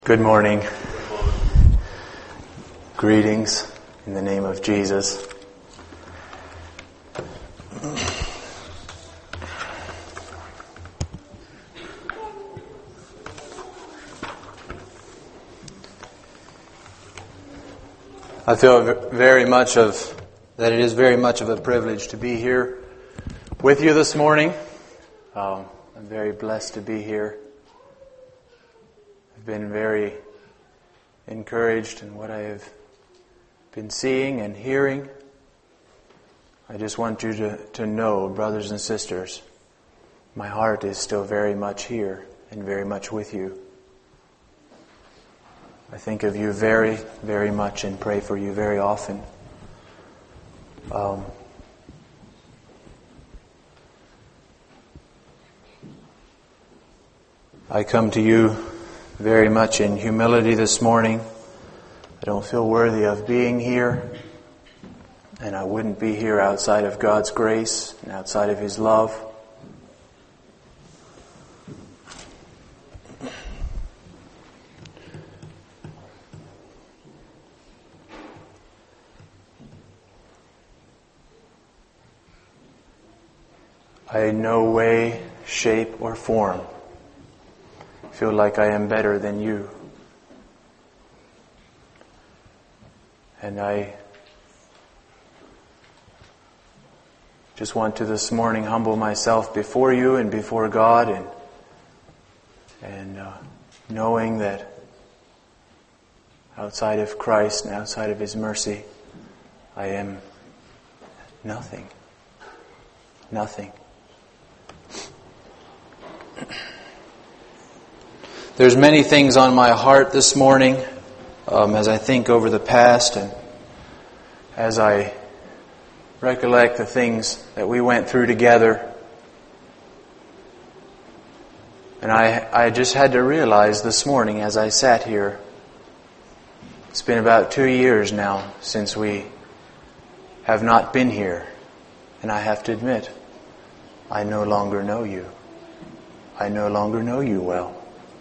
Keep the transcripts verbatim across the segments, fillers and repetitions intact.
Good morning. Greetings in the name of Jesus. I feel very much of that it is very much of a privilege to be here with you this morning. Um, I'm very blessed to be here. I've been very encouraged in what I have been seeing and hearing. I just want you to, to know, brothers and sisters, my heart is still very much here and very much with you. I think of you very, very much and pray for you very often. Um, I come to you very much in humility this morning. I don't feel worthy of being here, and I wouldn't be here outside of God's grace and outside of His love. I in no way, shape, or form feel like I am better than you. And I just want to this morning humble myself before you and before God, and and uh, knowing that outside of Christ and outside of His mercy, I am nothing. Nothing. There's many things on my heart this morning um, as I think over the past and as I recollect the things that we went through together. And I, I just had to realize this morning as I sat here, it's been about two years now since we have not been here. And I have to admit, I no longer know you. I no longer know you well.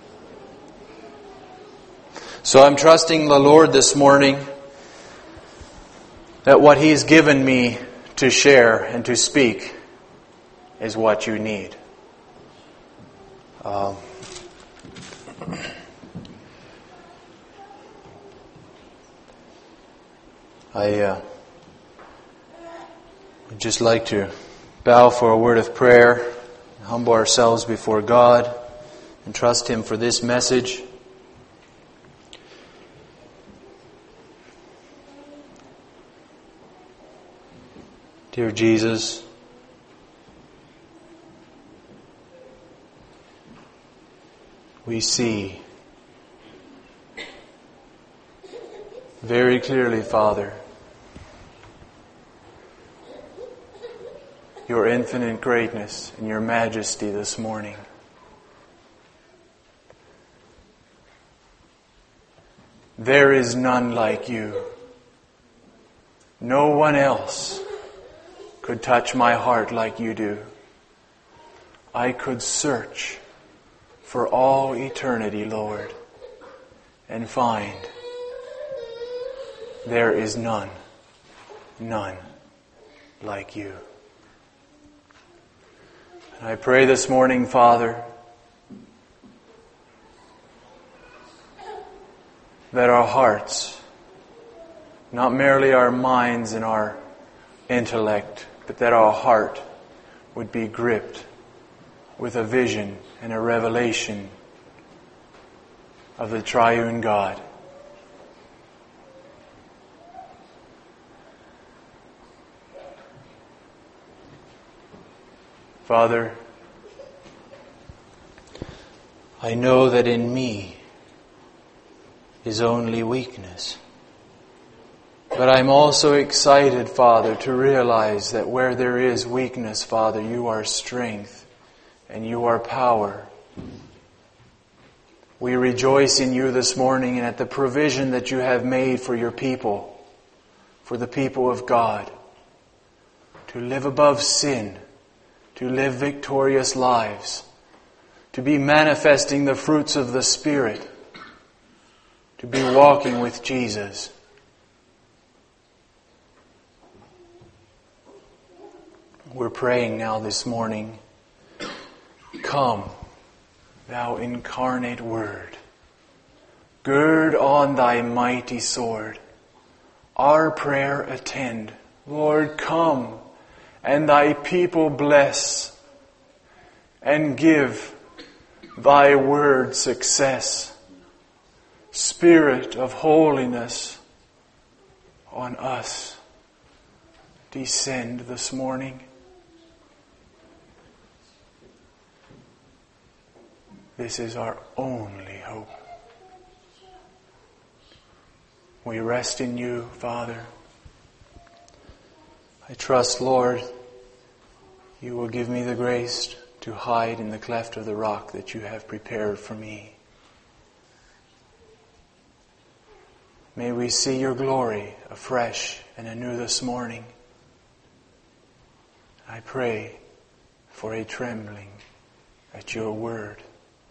So I'm trusting the Lord this morning that what He's given me to share and to speak is what you need. Um, I uh, would just like to bow for a word of prayer, humble ourselves before God, and trust Him for this message. Dear Jesus, we see very clearly, Father, Your infinite greatness and Your majesty this morning. There is none like You. No one else could touch my heart like You do. I could search for all eternity, Lord, and find there is none, none like You. And I pray this morning, Father, that our hearts, not merely our minds and our intellect, but that our heart would be gripped with a vision and a revelation of the triune God. Father, I know that in me is only weakness. But I'm also excited, Father, to realize that where there is weakness, Father, You are strength and You are power. We rejoice in You this morning and at the provision that You have made for Your people, for the people of God, to live above sin, to live victorious lives, to be manifesting the fruits of the Spirit, to be walking with Jesus. We're praying now this morning, come, thou incarnate Word, gird on thy mighty sword, our prayer attend. Lord, come, and thy people bless, and give thy word success. Spirit of holiness, on us descend this morning. This is our only hope. We rest in you, Father. I trust, Lord, you will give me the grace to hide in the cleft of the rock that you have prepared for me. May we see your glory afresh and anew this morning. I pray for a trembling at your word,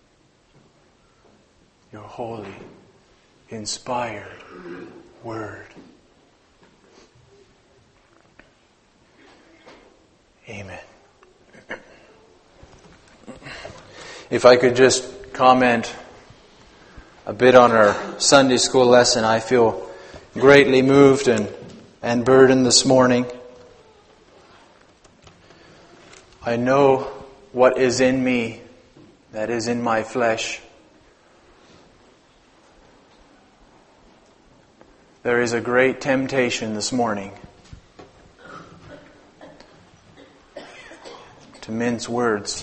your holy, inspired word. Amen. If I could just comment a bit on our Sunday school lesson, I feel greatly moved and, and burdened this morning. I know what is in me, that is in my flesh. There is a great temptation this morning to mince words.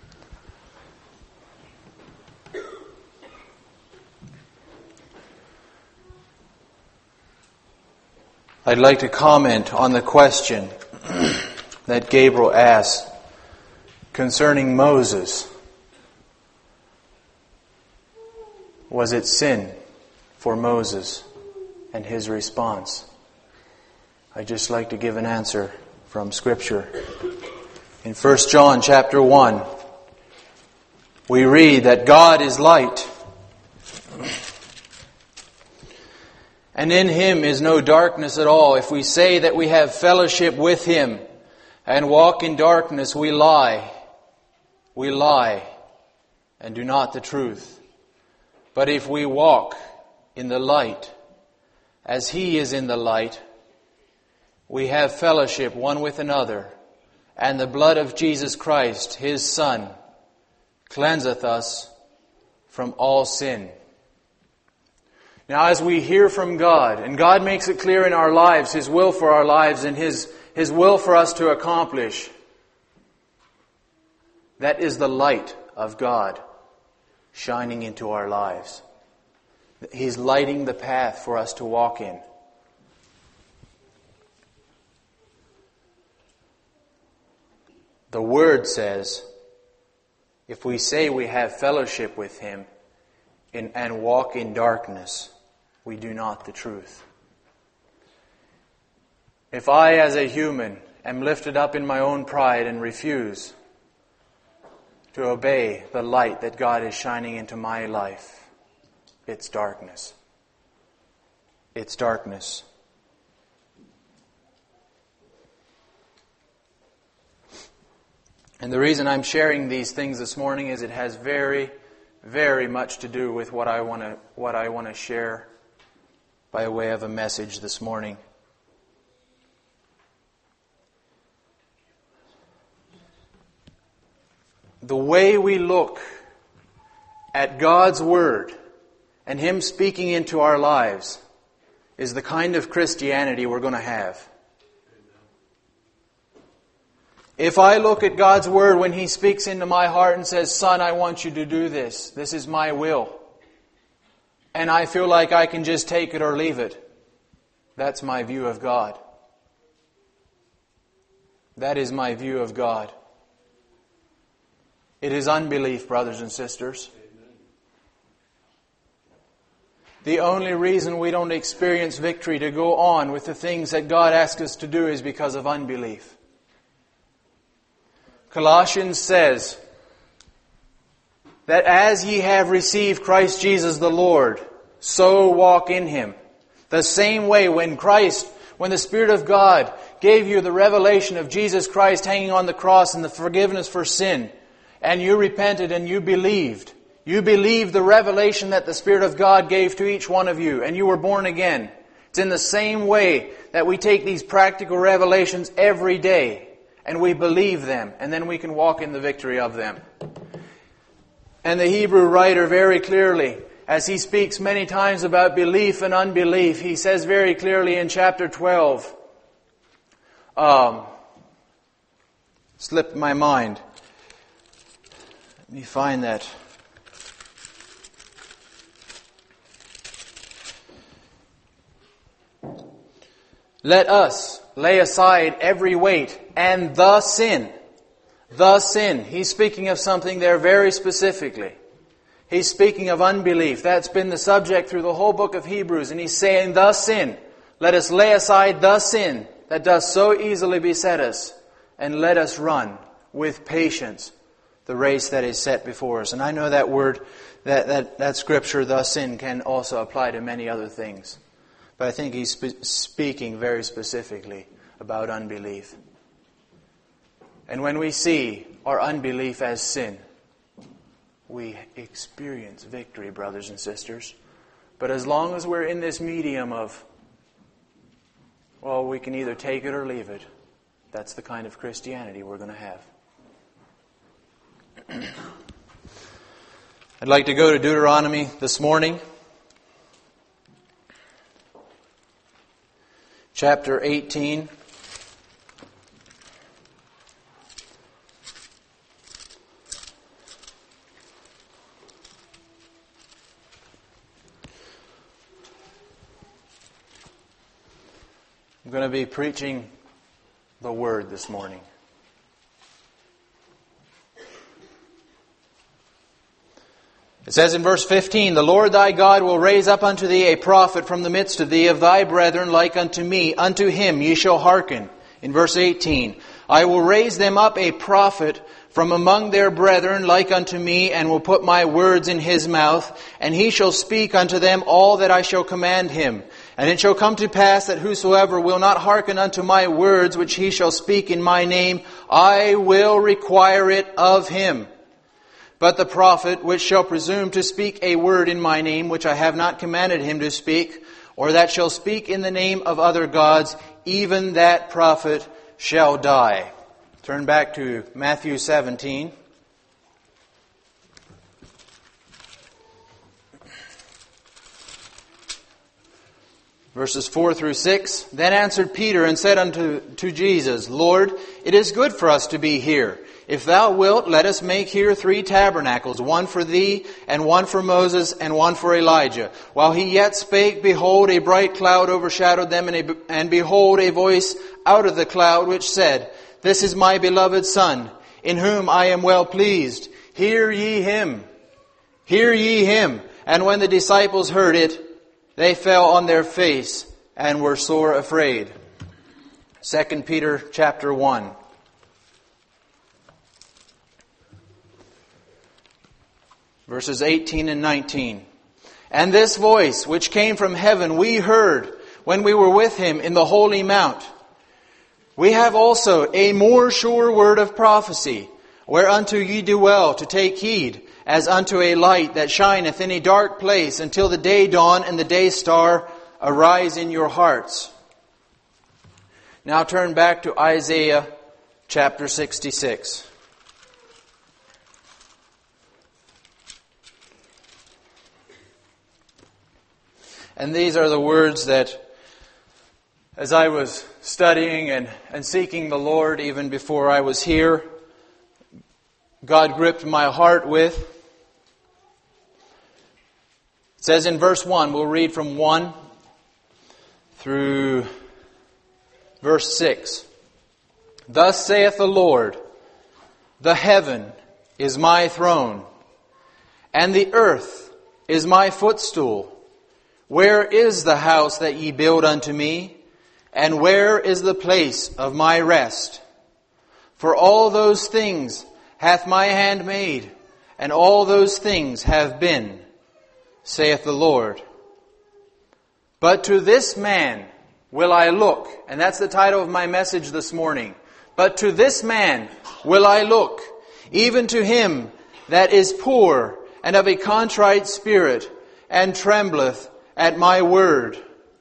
I'd like to comment on the question that Gabriel asked concerning Moses. Was it sin for Moses and his response? I'd just like to give an answer from Scripture. In First John chapter one, we read that God is light, and in Him is no darkness at all. If we say that we have fellowship with Him and walk in darkness, we lie. We lie and do not the truth. But if we walk in the light, as He is in the light, we have fellowship one with another, and the blood of Jesus Christ, His Son, cleanseth us from all sin. Now, as we hear from God, and God makes it clear in our lives, His will for our lives and His, His will for us to accomplish, that is the light of God shining into our lives. He's lighting the path for us to walk in. The Word says, if we say we have fellowship with Him in, and walk in darkness, we do not the truth. If I, as a human, am lifted up in my own pride and refuse to obey the light that God is shining into my life, it's darkness. It's darkness. And the reason I'm sharing these things this morning is it has very, very much to do with what I want to what I want to share by way of a message this morning. The way we look at God's Word and Him speaking into our lives is the kind of Christianity we're going to have. If I look at God's Word when He speaks into my heart and says, "Son, I want you to do this. This is my will," and I feel like I can just take it or leave it, that's my view of God. That is my view of God. It is unbelief, brothers and sisters. The only reason we don't experience victory to go on with the things that God asks us to do is because of unbelief. Colossians says that as ye have received Christ Jesus the Lord, so walk in Him. The same way when Christ, when the Spirit of God gave you the revelation of Jesus Christ hanging on the cross and the forgiveness for sin, and you repented and you believed, you believed the revelation that the Spirit of God gave to each one of you, and you were born again. It's in the same way that we take these practical revelations every day, and we believe them, and then we can walk in the victory of them. And the Hebrew writer very clearly, as he speaks many times about belief and unbelief, he says very clearly in chapter twelve, um, slipped my mind. Let me find that. Let us lay aside every weight and the sin. The sin. He's speaking of something there very specifically. He's speaking of unbelief. That's been the subject through the whole book of Hebrews. And he's saying, the sin. Let us lay aside the sin that does so easily beset us. And let us run with patience the race that is set before us. And I know that word, that, that, that scripture, the sin, can also apply to many other things. But I think he's spe- speaking very specifically about unbelief. And when we see our unbelief as sin, we experience victory, brothers and sisters. But as long as we're in this medium of, well, we can either take it or leave it, that's the kind of Christianity we're going to have. I'd like to go to Deuteronomy this morning. Chapter eighteen. I'm going to be preaching the Word this morning. It says in verse fifteen, the Lord thy God will raise up unto thee a prophet from the midst of thee of thy brethren like unto me. Unto him ye shall hearken. In verse eighteen, I will raise them up a prophet from among their brethren like unto me, and will put my words in his mouth, and he shall speak unto them all that I shall command him. And it shall come to pass that whosoever will not hearken unto my words which he shall speak in my name, I will require it of him. But the prophet which shall presume to speak a word in my name, which I have not commanded him to speak, or that shall speak in the name of other gods, even that prophet shall die. Turn back to Matthew seventeen. Verses four through six. Then answered Peter and said unto to Jesus, Lord, it is good for us to be here. If thou wilt, let us make here three tabernacles, one for thee, and one for Moses, and one for Elijah. While he yet spake, behold, a bright cloud overshadowed them, and, a, and behold, a voice out of the cloud which said, This is my beloved Son, in whom I am well pleased. Hear ye him. Hear ye him. And when the disciples heard it, they fell on their face and were sore afraid. Second Peter chapter one. Verses eighteen and nineteen. And this voice which came from heaven we heard when we were with him in the holy mount. We have also a more sure word of prophecy, whereunto ye do well to take heed, as unto a light that shineth in a dark place until the day dawn and the day star arise in your hearts. Now turn back to Isaiah chapter sixty-six. And these are the words that, as I was studying and, and seeking the Lord even before I was here, God gripped my heart with. It says in verse one, we'll read from one through verse six. Thus saith the Lord, the heaven is my throne, and the earth is my footstool. Where is the house that ye build unto me? And where is the place of my rest? For all those things hath my hand made, and all those things have been, saith the Lord. But to this man will I look. And that's the title of my message this morning. But to this man will I look, even to him that is poor and of a contrite spirit, and trembleth at my word.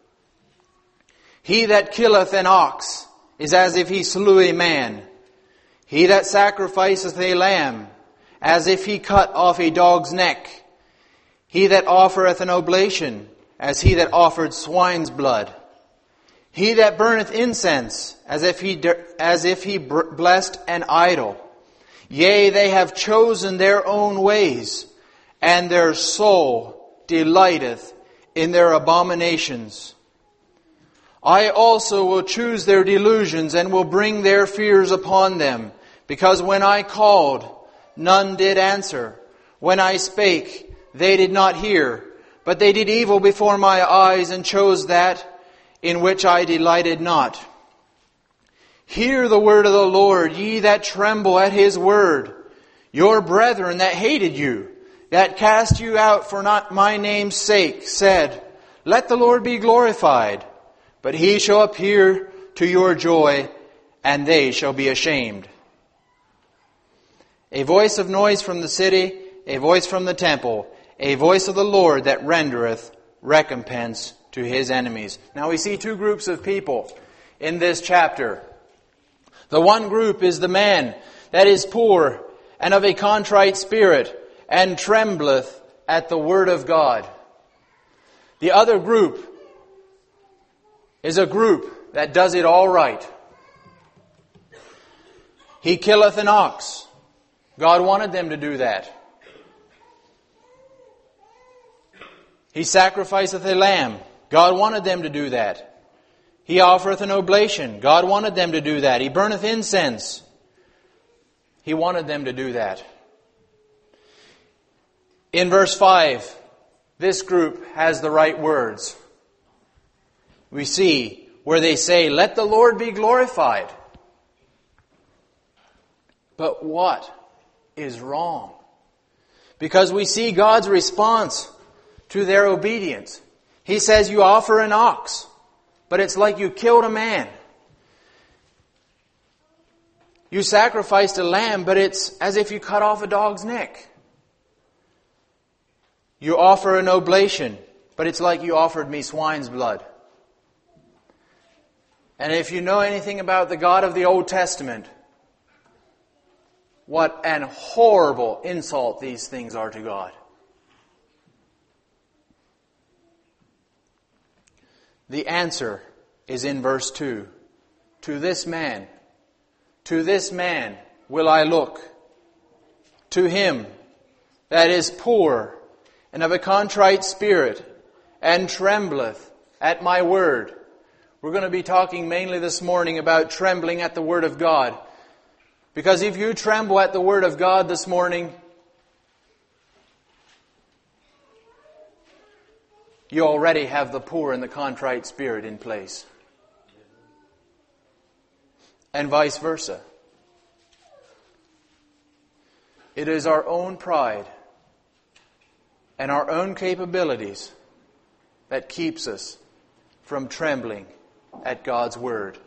He that killeth an ox is as if he slew a man. He that sacrificeth a lamb, as if he cut off a dog's neck. He that offereth an oblation, as he that offered swine's blood. He that burneth incense, as if he as if he blessed an idol. Yea, they have chosen their own ways, and their soul delighteth in their abominations. I also will choose their delusions, and will bring their fears upon them. Because when I called, none did answer. When I spake, they did not hear. But they did evil before my eyes, and chose that in which I delighted not. Hear the word of the Lord, ye that tremble at His word. Your brethren that hated you, that cast you out for not my name's sake, said, Let the Lord be glorified. But He shall appear to your joy, and they shall be ashamed. A voice of noise from the city, a voice from the temple, a voice of the Lord that rendereth recompense to His enemies. Now we see two groups of people in this chapter. The one group is the man that is poor and of a contrite spirit, and trembleth at the word of God. The other group is a group that does it all right. He killeth an ox. God wanted them to do that. He sacrificeth a lamb. God wanted them to do that. He offereth an oblation. God wanted them to do that. He burneth incense. He wanted them to do that. In verse five, this group has the right words. We see where they say, Let the Lord be glorified. But what is wrong? Because we see God's response to their obedience. He says, you offer an ox, but it's like you killed a man. You sacrificed a lamb, but it's as if you cut off a dog's neck. You offer an oblation, but it's like you offered me swine's blood. And if you know anything about the God of the Old Testament, what an horrible insult these things are to God. The answer is in verse two. To this man, to this man will I look. To him that is poor and of a contrite spirit, and trembleth at my word. We're going to be talking mainly this morning about trembling at the word of God. Because if you tremble at the word of God this morning, you already have the poor and the contrite spirit in place. And vice versa. It is our own pride and our own capabilities that keeps us from trembling at God's word.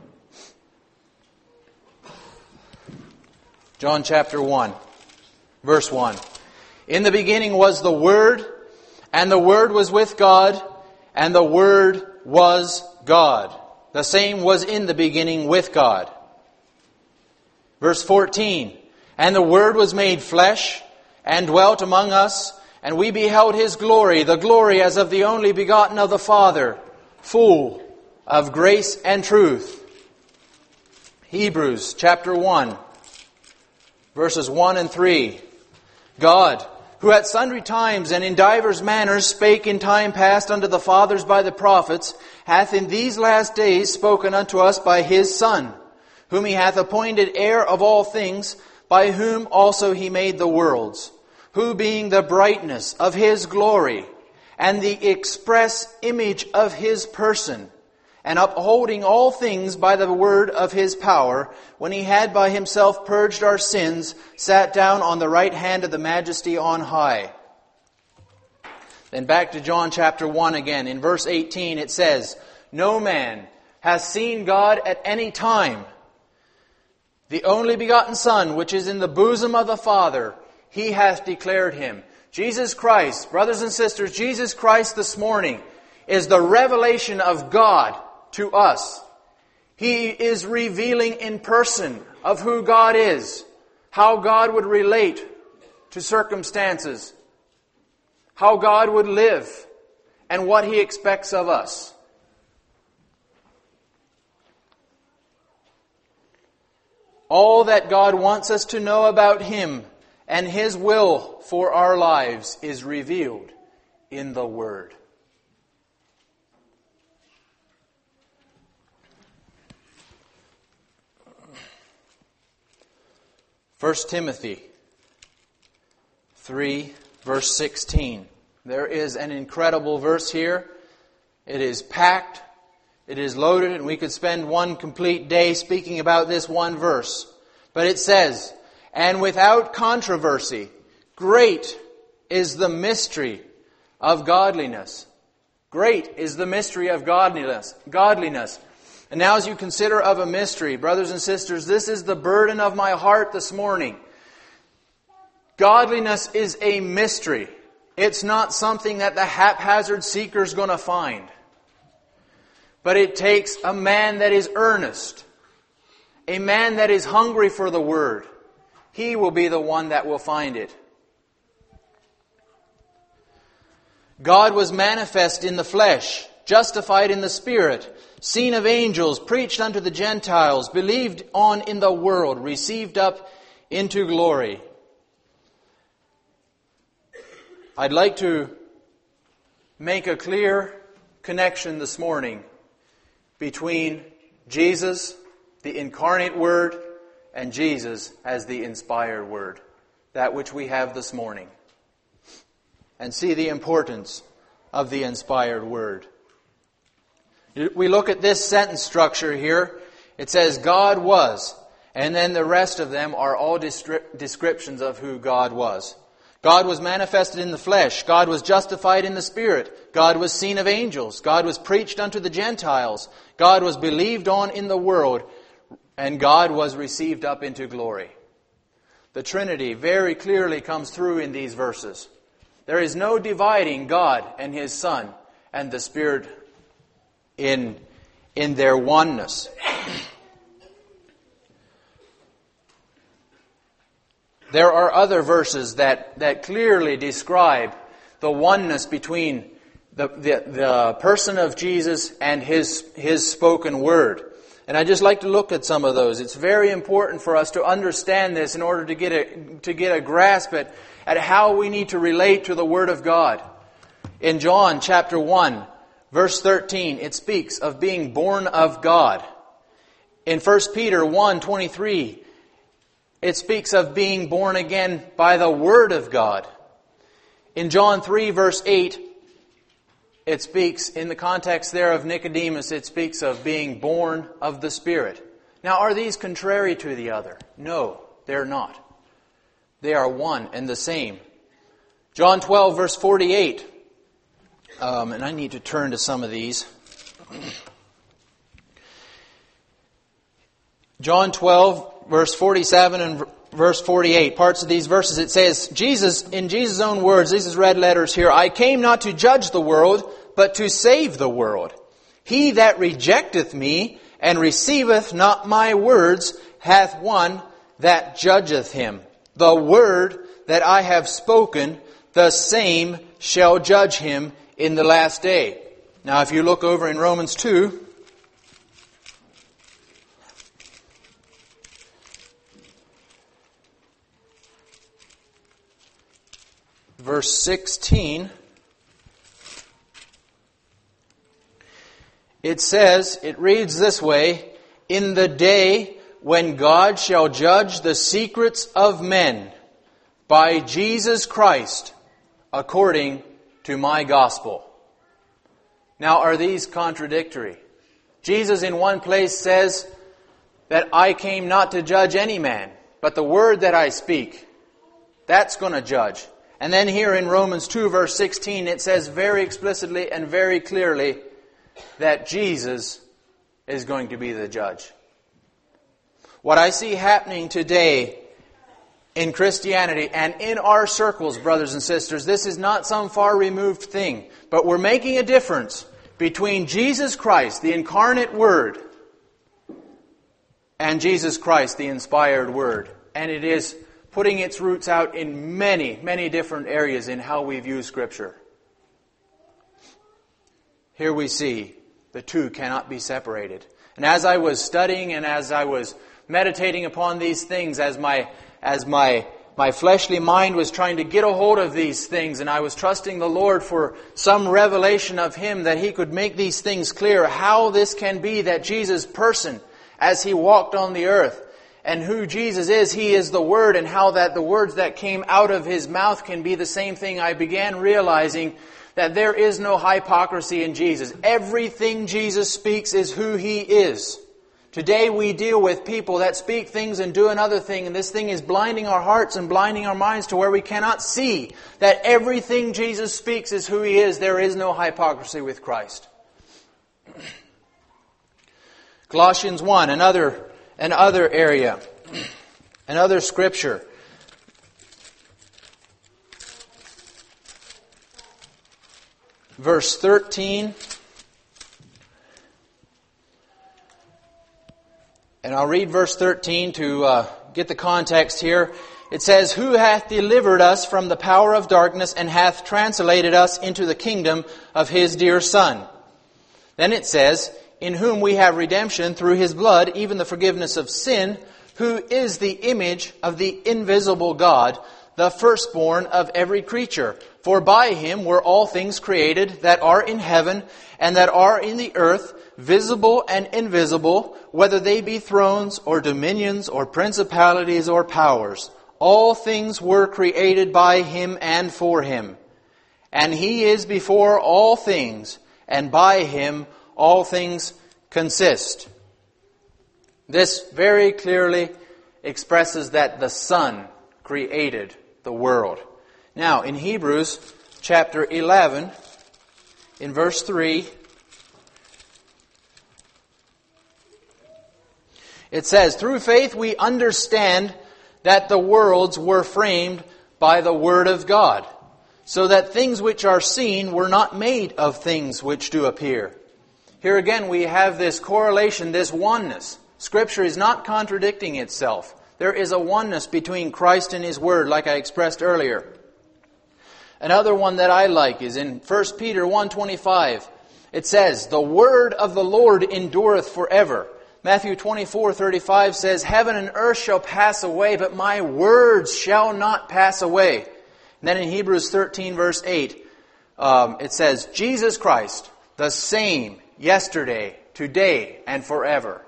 John chapter one, verse one. In the beginning was the Word, and the Word was with God, and the Word was God. The same was in the beginning with God. Verse fourteen. And the Word was made flesh, and dwelt among us, and we beheld His glory, the glory as of the only begotten of the Father, full of grace and truth. Hebrews chapter one, verses one and three. God, who at sundry times and in divers manners spake in time past unto the fathers by the prophets, hath in these last days spoken unto us by His Son, whom He hath appointed heir of all things, by whom also He made the worlds, who being the brightness of His glory, and the express image of His person, and upholding all things by the word of His power, when He had by Himself purged our sins, sat down on the right hand of the Majesty on high. Then back to John chapter one again. In verse eighteen it says, "No man has seen God at any time. The only begotten Son, which is in the bosom of the Father, He hath declared Him." Jesus Christ, brothers and sisters, Jesus Christ this morning is the revelation of God to us. He is revealing in person of who God is, how God would relate to circumstances, how God would live, and what He expects of us. All that God wants us to know about Him and His will for our lives is revealed in the Word. First Timothy three, verse sixteen. There is an incredible verse here. It is packed. It is loaded, and we could spend one complete day speaking about this one verse. But it says, "And without controversy, great is the mystery of godliness." Great is the mystery of godliness. Godliness. And now as you consider of a mystery, brothers and sisters, this is the burden of my heart this morning. Godliness is a mystery. It's not something that the haphazard seeker is going to find. But it takes a man that is earnest, a man that is hungry for the Word. He will be the one that will find it. God was manifest in the flesh, justified in the Spirit, seen of angels, preached unto the Gentiles, believed on in the world, received up into glory. I'd like to make a clear connection this morning between Jesus, the incarnate Word, and Jesus as the inspired Word, that which we have this morning, and see the importance of the inspired Word. We look at this sentence structure here. It says, God was, and then the rest of them are all descriptions of who God was. God was manifested in the flesh. God was justified in the Spirit. God was seen of angels. God was preached unto the Gentiles. God was believed on in the world. And God was received up into glory. The Trinity very clearly comes through in these verses. There is no dividing God and His Son and the Spirit in, in their oneness. There are other verses that, that clearly describe the oneness between the, the, the person of Jesus and His, His spoken word. And I'd just like to look at some of those. It's very important for us to understand this in order to get a, to get a grasp at, at how we need to relate to the Word of God. In John chapter one, verse thirteen, it speaks of being born of God. In First Peter one twenty-three, it speaks of being born again by the Word of God. In John three, verse eight, it speaks, in the context there of Nicodemus, it speaks of being born of the Spirit. Now, are these contrary to the other? No, they're not. They are one and the same. John twelve, verse forty-eight. Um, and I need to turn to some of these. John twelve, verse forty-seven and verse forty-eight, parts of these verses, it says, Jesus, in Jesus' own words, these is red letters here, I came not to judge the world, but to save the world. He that rejecteth me and receiveth not my words hath one that judgeth him. The word that I have spoken, the same shall judge him in the last day. Now, if you look over in Romans two, verse sixteen, it says, it reads this way, in the day when God shall judge the secrets of men by Jesus Christ according to my gospel. Now, are these contradictory? Jesus in one place says that I came not to judge any man, but the word that I speak, that's going to judge. And then here in Romans two verse sixteen, it says very explicitly and very clearly that Jesus is going to be the judge. What I see happening today in Christianity and in our circles, brothers and sisters, this is not some far removed thing, but we're making a difference between Jesus Christ, the incarnate Word, and Jesus Christ, the inspired Word. And it is putting its roots out in many, many different areas in how we view Scripture. Here we see the two cannot be separated. And as I was studying and as I was meditating upon these things, as my as my my fleshly mind was trying to get a hold of these things, and I was trusting the Lord for some revelation of Him that He could make these things clear, how this can be that Jesus' person, as He walked on the earth, and who Jesus is, He is the Word, and how that the words that came out of His mouth can be the same thing, I began realizing that there is no hypocrisy in Jesus. Everything Jesus speaks is who He is. Today we deal with people that speak things and do another thing, and this thing is blinding our hearts and blinding our minds to where we cannot see that everything Jesus speaks is who He is. There is no hypocrisy with Christ. Colossians one, another, another area, another scripture. Verse thirteen. And I'll read verse thirteen to uh, get the context here. It says, "Who hath delivered us from the power of darkness and hath translated us into the kingdom of His dear Son." Then it says, "In whom we have redemption through His blood, even the forgiveness of sin, who is the image of the invisible God, the firstborn of every creature. For by Him were all things created that are in heaven and that are in the earth, visible and invisible, whether they be thrones or dominions or principalities or powers. All things were created by Him and for Him. And He is before all things, and by Him all things consist." This very clearly expresses that the Son created the world. Now, in Hebrews chapter eleven, in verse three, it says, "Through faith we understand that the worlds were framed by the Word of God, so that things which are seen were not made of things which do appear." Here again we have this correlation, this oneness. Scripture is not contradicting itself. There is a oneness between Christ and His Word, like I expressed earlier. Another one that I like is in First Peter one twenty-five. It says, "The word of the Lord endureth forever." Matthew twenty-four thirty-five says, "Heaven and earth shall pass away, but my words shall not pass away." And then in Hebrews thirteen verse eight, um, it says, "Jesus Christ, the same yesterday, today, and forever."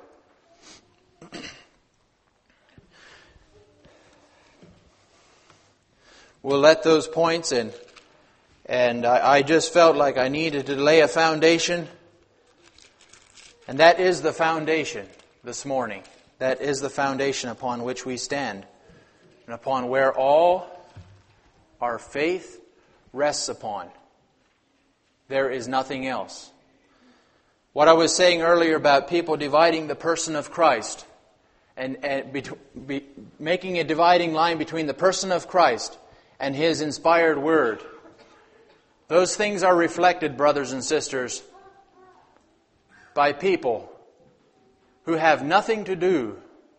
We'll let those points in. And I, I just felt like I needed to lay a foundation. And that is the foundation this morning. That is the foundation upon which we stand. And upon where all our faith rests upon. There is nothing else. What I was saying earlier about people dividing the person of Christ and, and be, be, making a dividing line between the person of Christ and His inspired Word. Those things are reflected, brothers and sisters, by people who have nothing to do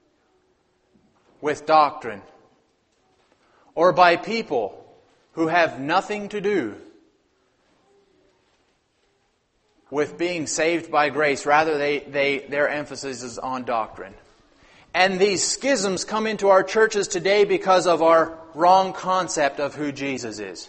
with doctrine, or by people who have nothing to do with being saved by grace. Rather, they, they, their emphasis is on doctrine. And these schisms come into our churches today because of our wrong concept of who Jesus is.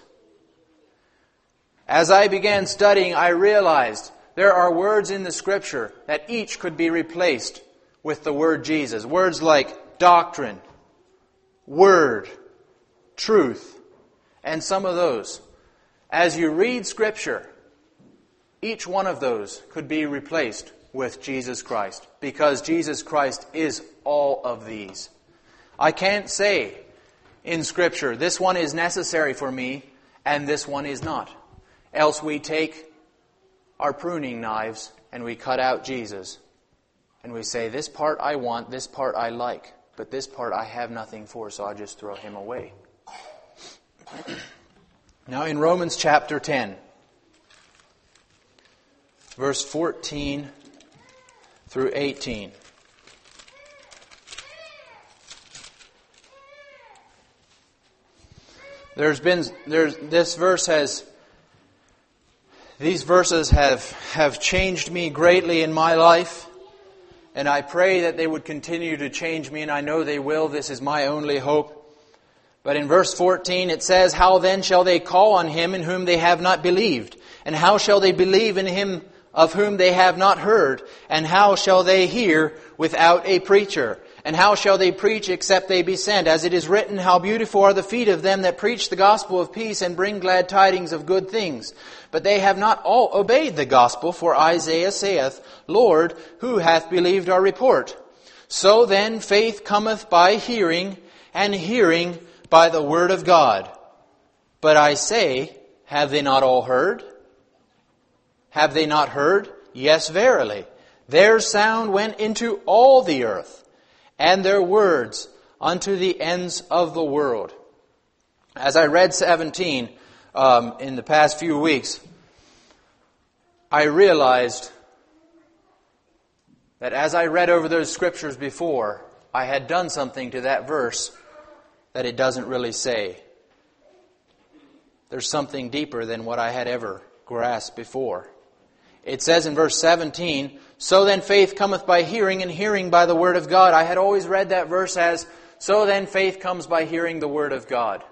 As I began studying, I realized there are words in the Scripture that each could be replaced with the word Jesus. Words like doctrine, word, truth, and some of those. As you read Scripture, each one of those could be replaced with Jesus Christ, because Jesus Christ is all of these. I can't say in Scripture. This one is necessary for me, and this one is not. Else we take our pruning knives and we cut out Jesus. And we say, this part I want, this part I like, but this part I have nothing for, so I'll just throw him away. Now in Romans chapter ten, verse fourteen through eighteen. There's been, there's, this verse has, these verses have, have changed me greatly in my life. And I pray that they would continue to change me, and I know they will. This is my only hope. But in verse fourteen it says, how then shall they call on him in whom they have not believed? And how shall they believe in him of whom they have not heard? And how shall they hear without a preacher? And how shall they preach except they be sent? As it is written, how beautiful are the feet of them that preach the gospel of peace and bring glad tidings of good things. But they have not all obeyed the gospel, for Isaiah saith, Lord, who hath believed our report? So then faith cometh by hearing, and hearing by the word of God. But I say, have they not all heard? Have they not heard? Yes, verily. Their sound went into all the earth, and their words unto the ends of the world. As I read seventeen um, in the past few weeks, I realized that as I read over those scriptures before, I had done something to that verse that it doesn't really say. There's something deeper than what I had ever grasped before. It says in verse seventeen, so then faith cometh by hearing, and hearing by the word of God. I had always read that verse as, so then faith comes by hearing the word of God.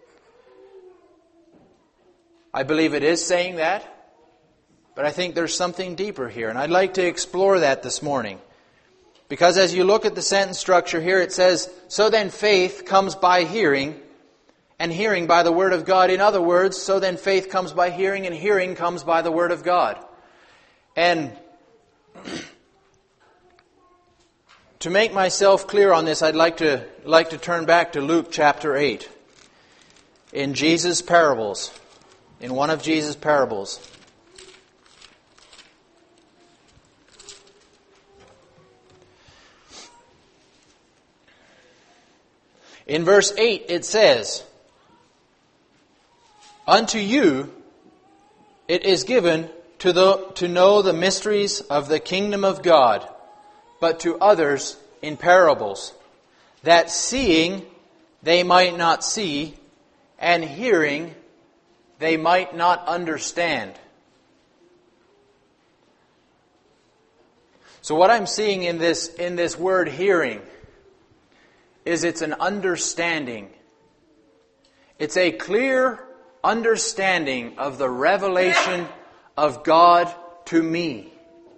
I believe it is saying that, but I think there's something deeper here, and I'd like to explore that this morning. Because as you look at the sentence structure here, it says, so then faith comes by hearing, and hearing by the word of God. In other words, so then faith comes by hearing, and hearing comes by the word of God. And to make myself clear on this, I'd like to like to turn back to Luke chapter eight. In Jesus' parables, in one of Jesus' parables. In verse eight it says, unto you it is given to the to know the mysteries of the kingdom of God, but to others in parables, that seeing they might not see, and hearing they might not understand. So what I'm seeing in this in this word hearing is it's an understanding. It's a clear understanding of the revelation of God to me.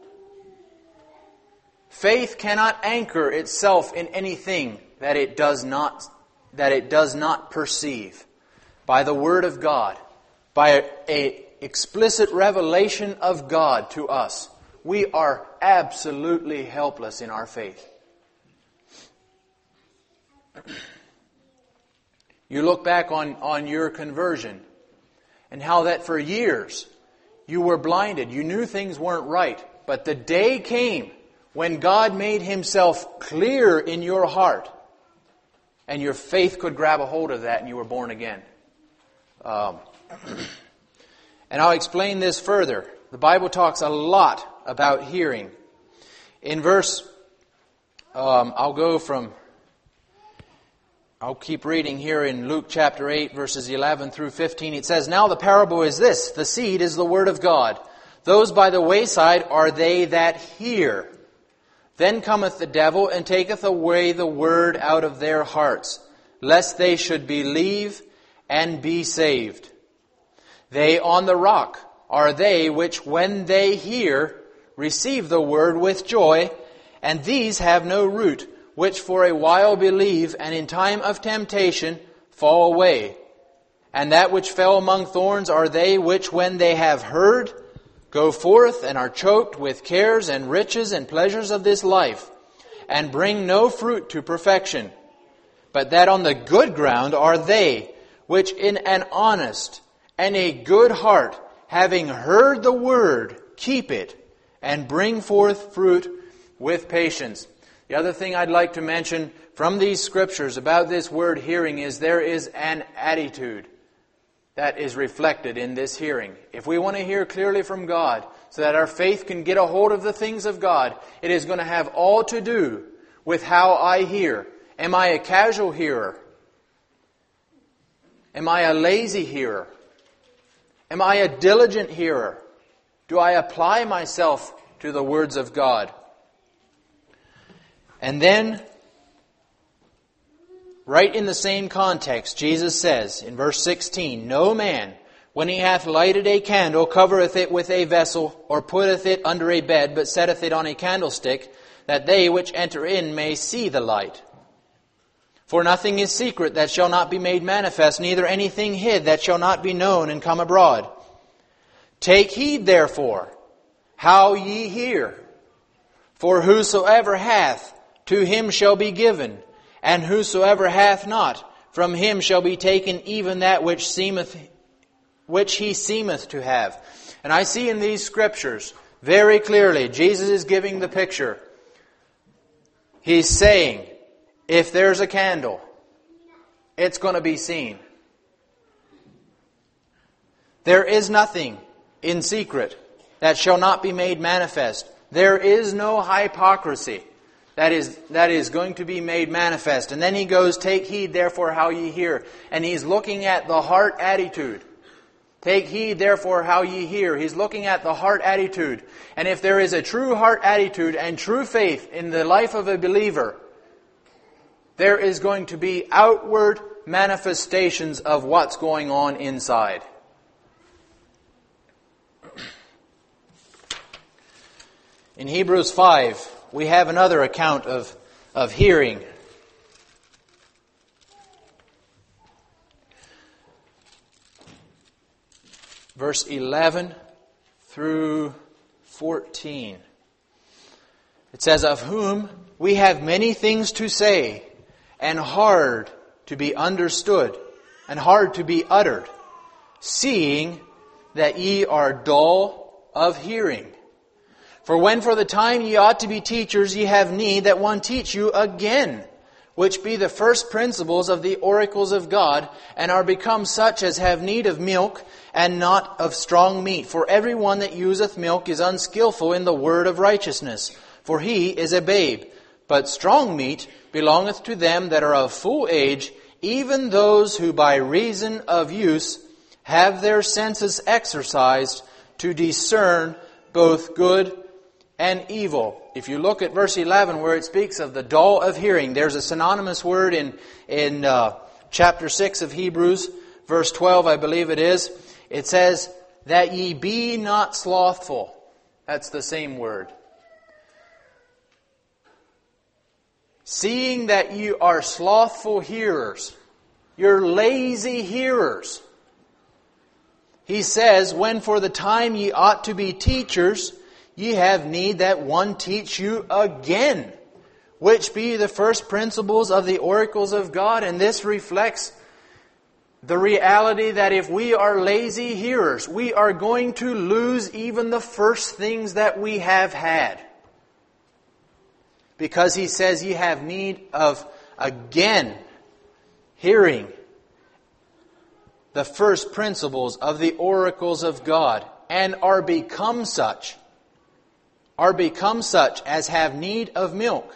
Faith cannot anchor itself in anything that it does not that it does not perceive. By the word of God, by a, a explicit revelation of God to us, we are absolutely helpless in our faith. You look back on, on your conversion and how that for years you were blinded. You knew things weren't right. But the day came when God made Himself clear in your heart, and your faith could grab a hold of that, and you were born again. Um, and I'll explain this further. The Bible talks a lot about hearing. In verse, um, I'll go from, I'll keep reading here in Luke chapter eight, verses eleven through fifteen. It says, now the parable is this, the seed is the word of God. Those by the wayside are they that hear. Then cometh the devil, and taketh away the word out of their hearts, lest they should believe and be saved. They on the rock are they which, when they hear, receive the word with joy, and these have no root, which for a while believe, and in time of temptation fall away. And that which fell among thorns are they which, when they have heard, go forth and are choked with cares and riches and pleasures of this life, and bring no fruit to perfection. but that on the good ground are they, which in an honest and a good heart, having heard the word, keep it, and bring forth fruit with patience. The other thing I'd like to mention from these scriptures about this word hearing is there is an attitude that is reflected in this hearing. If we want to hear clearly from God, so that our faith can get a hold of the things of God, it is going to have all to do with how I hear. Am I a casual hearer? Am I a lazy hearer? Am I a diligent hearer? Do I apply myself to the words of God? And then, right in the same context, Jesus says in verse sixteen, No man, when he hath lighted a candle, covereth it with a vessel, or putteth it under a bed, but setteth it on a candlestick, that they which enter in may see the light. For nothing is secret that shall not be made manifest, neither anything hid that shall not be known and come abroad. Take heed, therefore, how ye hear. For whosoever hath, to him shall be given, and whosoever hath not, from him shall be taken even that which seemeth, which he seemeth to have. And I see in these scriptures very clearly, Jesus is giving the picture. He's saying, if there's a candle, it's going to be seen. There is nothing in secret that shall not be made manifest. There is no hypocrisy that is, that is going to be made manifest. And then he goes, take heed therefore how ye hear. And he's looking at the heart attitude. Take heed therefore how ye hear. He's looking at the heart attitude. And if there is a true heart attitude and true faith in the life of a believer, there is going to be outward manifestations of what's going on inside. In Hebrews five, we have another account of, of hearing. Verse eleven through fourteen. It says, Of whom we have many things to say, and hard to be understood, and hard to be uttered, seeing that ye are dull of hearing. For when for the time ye ought to be teachers, ye have need that one teach you again, which be the first principles of the oracles of God, and are become such as have need of milk, and not of strong meat. For every one that useth milk is unskillful in the word of righteousness, for he is a babe. But strong meat belongeth to them that are of full age, even those who by reason of use have their senses exercised to discern both good and evil. If you look at verse eleven where it speaks of the dull of hearing, there's a synonymous word in, in uh, chapter six of Hebrews, verse twelve I believe it is. It says, that ye be not slothful. That's the same word. Seeing that you are slothful hearers, you're lazy hearers. He says, when for the time ye ought to be teachers, ye have need that one teach you again, which be the first principles of the oracles of God. And this reflects the reality that if we are lazy hearers, we are going to lose even the first things that we have had. Because he says ye have need of, again, hearing the first principles of the oracles of God, and are become such, are become such as have need of milk.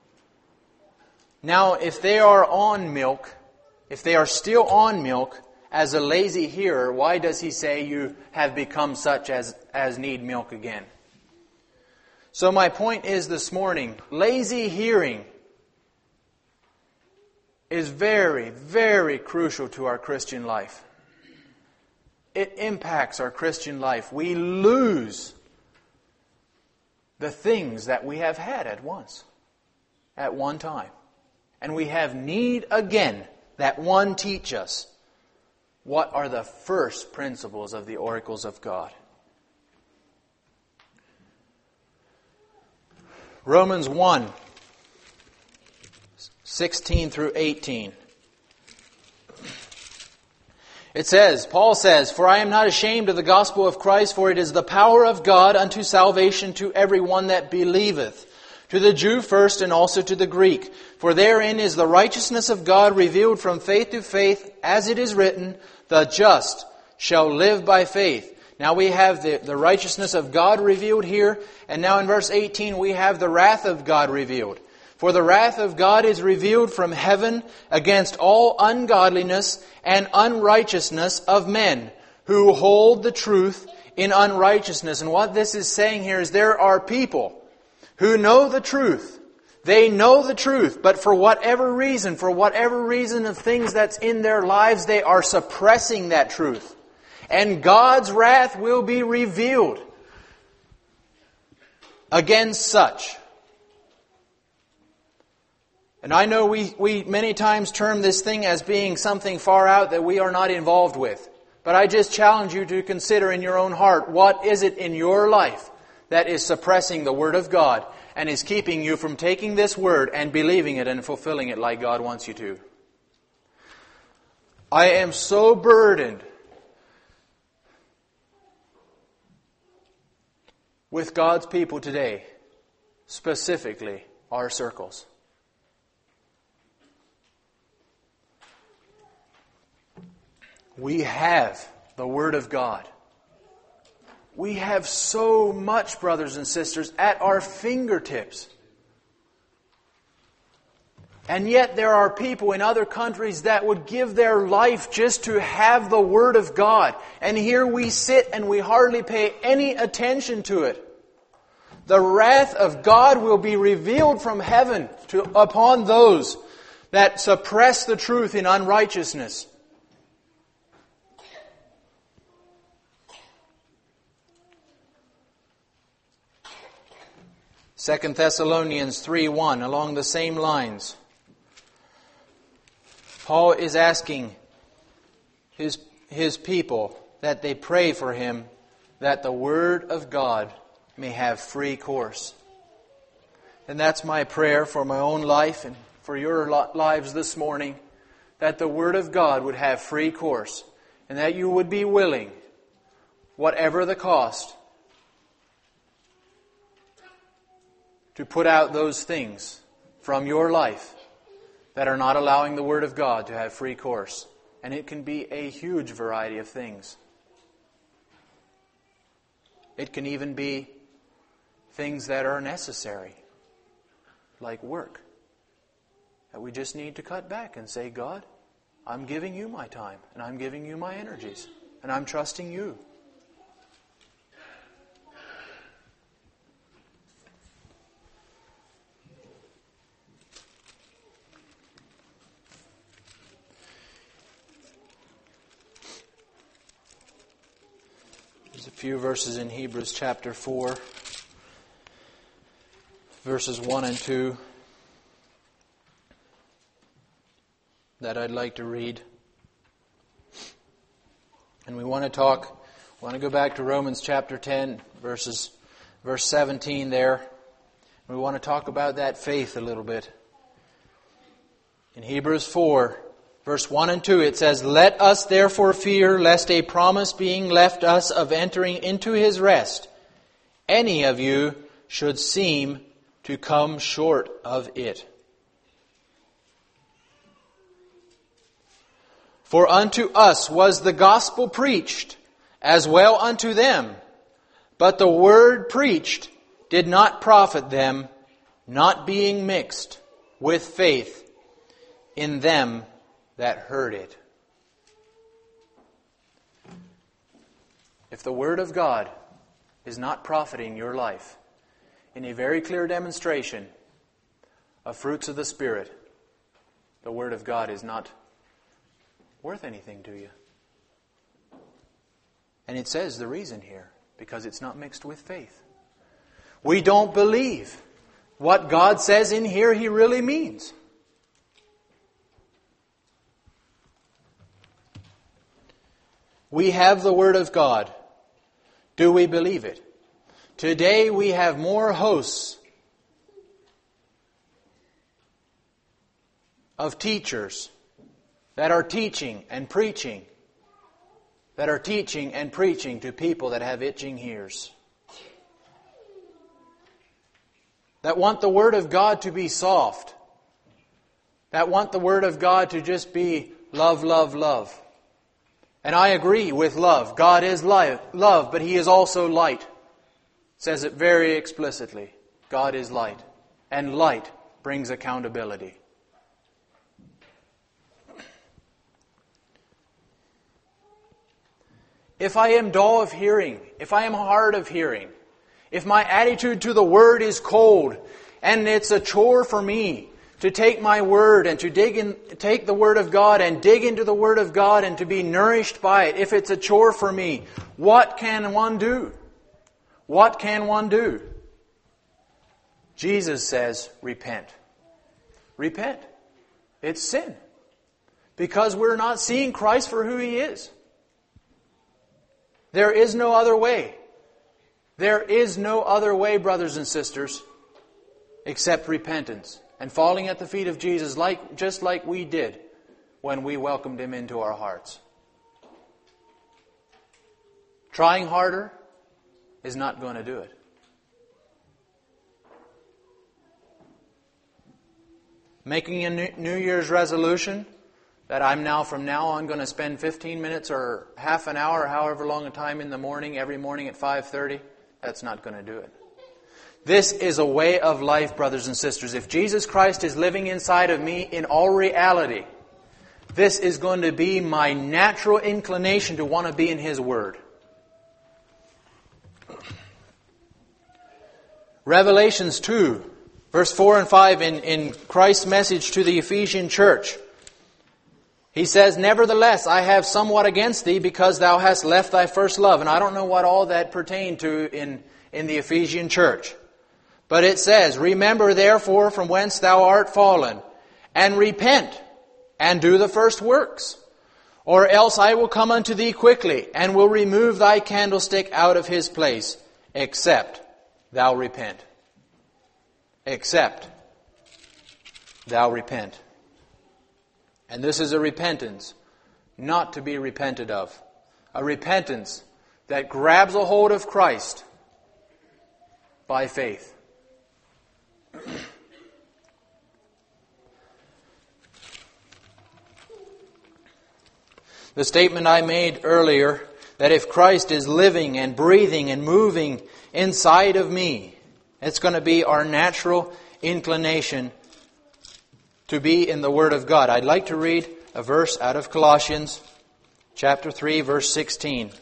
Now, if they are on milk, if they are still on milk, as a lazy hearer, why does he say you have become such as, as need milk again? So my point is this morning, lazy hearing is very, very crucial to our Christian life. It impacts our Christian life. We lose the things that we have had at once, at one time. And we have need again that one teach us what are the first principles of the oracles of God. Romans one sixteen through eighteen. It says, Paul says, "For I am not ashamed of the gospel of Christ, for it is the power of God unto salvation to everyone that believeth, to the Jew first and also to the Greek. For therein is the righteousness of God revealed from faith to faith, as it is written, the just shall live by faith." Now we have the, the righteousness of God revealed here, and now in verse eighteen we have the wrath of God revealed. "For the wrath of God is revealed from heaven against all ungodliness and unrighteousness of men, who hold the truth in unrighteousness." And what this is saying here is there are people who know the truth. They know the truth, but for whatever reason, for whatever reason of things that's in their lives, they are suppressing that truth. And God's wrath will be revealed against such. And I know we, we many times term this thing as being something far out that we are not involved with. But I just challenge you to consider in your own heart, what is it in your life that is suppressing the Word of God and is keeping you from taking this Word and believing it and fulfilling it like God wants you to? I am so burdened with God's people today, specifically our circles. We have the Word of God. We have so much, brothers and sisters, at our fingertips. And yet there are people in other countries that would give their life just to have the Word of God. And here we sit and we hardly pay any attention to it. The wrath of God will be revealed from heaven to, upon those that suppress the truth in unrighteousness. Second Thessalonians three one, along the same lines. Paul is asking his, his people that they pray for him that the Word of God may have free course. And that's my prayer for my own life and for your lives this morning, that the Word of God would have free course and that you would be willing, whatever the cost, to put out those things from your life that are not allowing the Word of God to have free course. And it can be a huge variety of things. It can even be things that are necessary, like work, that we just need to cut back and say, God, I'm giving you my time, and I'm giving you my energies, and I'm trusting you. There's a few verses in Hebrews chapter four, verses one and two, that I'd like to read. And we want to talk, we want to go back to Romans chapter ten, verses, verse seventeen there. We want to talk about that faith a little bit. In Hebrews four, verse one and two, it says, "Let us therefore fear, lest a promise being left us of entering into His rest, any of you should seem to come short of it. For unto us was the gospel preached, as well unto them. But the word preached did not profit them, not being mixed with faith in them that heard it." If the Word of God is not profiting your life in a very clear demonstration of fruits of the Spirit, the Word of God is not worth anything to you. And it says the reason here, because it's not mixed with faith. We don't believe what God says in here He really means. We have the Word of God. Do we believe it? Today we have more hosts of teachers that are teaching and preaching, that are teaching and preaching to people that have itching ears, that want the Word of God to be soft, that want the Word of God to just be love, love, love. And I agree with love. God is light, love, but He is also light. It says it very explicitly. God is light. And light brings accountability. If I am dull of hearing, if I am hard of hearing, if my attitude to the Word is cold, and it's a chore for me to take my Word and to dig in, take the Word of God and dig into the Word of God and to be nourished by it, if it's a chore for me, what can one do? What can one do? Jesus says, repent. Repent. It's sin. Because we're not seeing Christ for who He is. There is no other way. There is no other way, brothers and sisters, except repentance and falling at the feet of Jesus, like just like we did when we welcomed Him into our hearts. Trying harder is not going to do it. Making a New Year's resolution that I'm now, from now on, going to spend fifteen minutes or half an hour or however long a time in the morning, every morning at five thirty, that's not going to do it. This is a way of life, brothers and sisters. If Jesus Christ is living inside of me in all reality, this is going to be my natural inclination to want to be in His Word. Revelations two, verse four and five in, in Christ's message to the Ephesian church. He says, nevertheless, I have somewhat against thee, because thou hast left thy first love. And I don't know what all that pertained to in, in the Ephesian church. But it says, remember therefore from whence thou art fallen, and repent, and do the first works. Or else I will come unto thee quickly, and will remove thy candlestick out of his place, except thou repent. Except thou repent. And this is a repentance not to be repented of. A repentance that grabs a hold of Christ by faith. The statement I made earlier, that if Christ is living and breathing and moving inside of me, it's going to be our natural inclination to be in the Word of God. I'd like to read a verse out of Colossians chapter three, verse sixteen.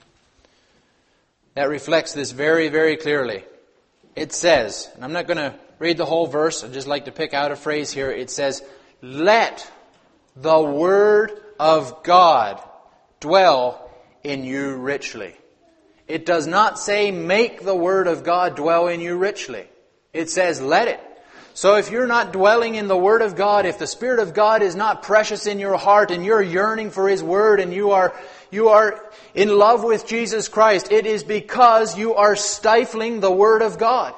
That reflects this very, very clearly. It says, and I'm not going to read the whole verse, I'd just like to pick out a phrase here. It says, let the Word of God dwell in you richly. It does not say make the Word of God dwell in you richly. It says let it. So if you're not dwelling in the Word of God, if the Spirit of God is not precious in your heart and you're yearning for His Word and you are you are in love with Jesus Christ, it is because you are stifling the Word of God.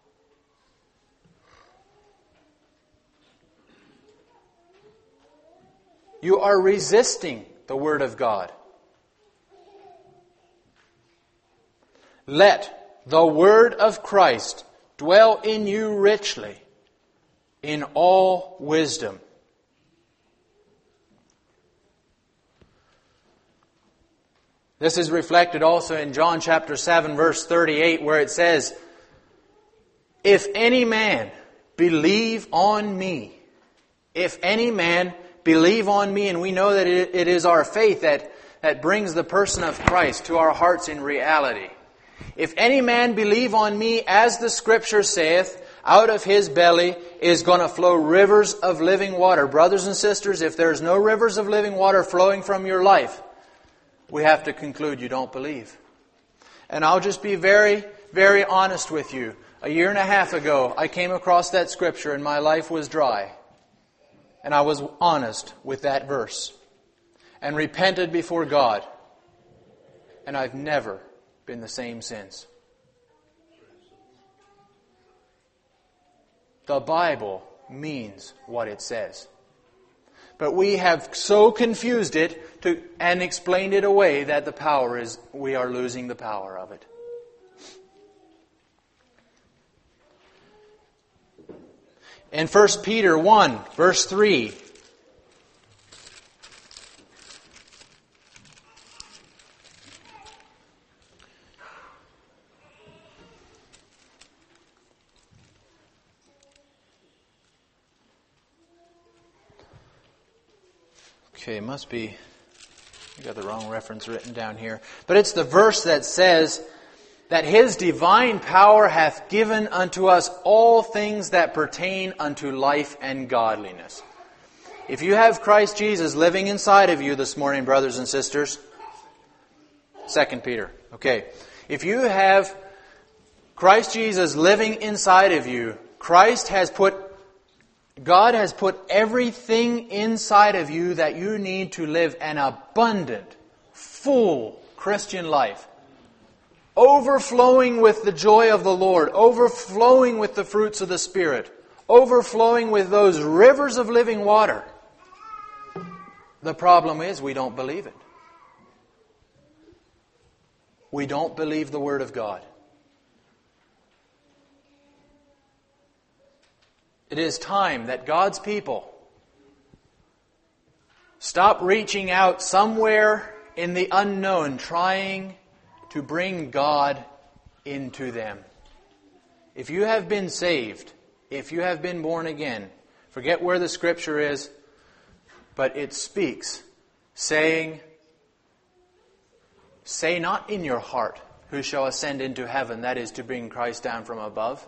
You are resisting the Word of God. Let the Word of Christ dwell in you richly, in all wisdom. This is reflected also in John chapter seven, verse thirty-eight, where it says, if any man believe on me, if any man believe on me, and we know that it, it is our faith that, that brings the person of Christ to our hearts in reality. If any man believe on me, as the Scripture saith, out of his belly is going to flow rivers of living water. Brothers and sisters, if there's no rivers of living water flowing from your life, we have to conclude you don't believe. And I'll just be very, very honest with you. A year and a half ago, I came across that Scripture and my life was dry. And I was honest with that verse. And repented before God. And I've never been the same since. The Bible means what it says. But we have so confused it to, and explained it away that the power is, we are losing the power of it. In First Peter one, verse three, okay, it must be, I got the wrong reference written down here. But it's the verse that says that His divine power hath given unto us all things that pertain unto life and godliness. If you have Christ Jesus living inside of you this morning, brothers and sisters, Second Peter, okay. If you have Christ Jesus living inside of you, Christ has put God has put everything inside of you that you need to live an abundant, full Christian life. Overflowing with the joy of the Lord, overflowing with the fruits of the Spirit, overflowing with those rivers of living water. The problem is we don't believe it. We don't believe the Word of God. It is time that God's people stop reaching out somewhere in the unknown, trying to bring God into them. If you have been saved, if you have been born again, forget where the Scripture is, but it speaks, saying, say not in your heart, who shall ascend into heaven, that is to bring Christ down from above.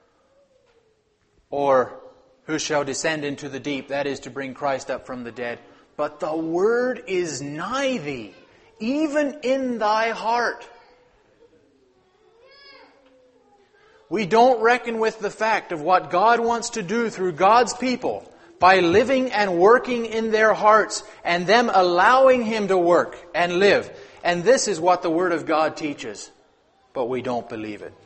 Or, who shall descend into the deep, that is to bring Christ up from the dead. But the word is nigh thee, even in thy heart. We don't reckon with the fact of what God wants to do through God's people by living and working in their hearts and them allowing Him to work and live. And this is what the Word of God teaches. But we don't believe it.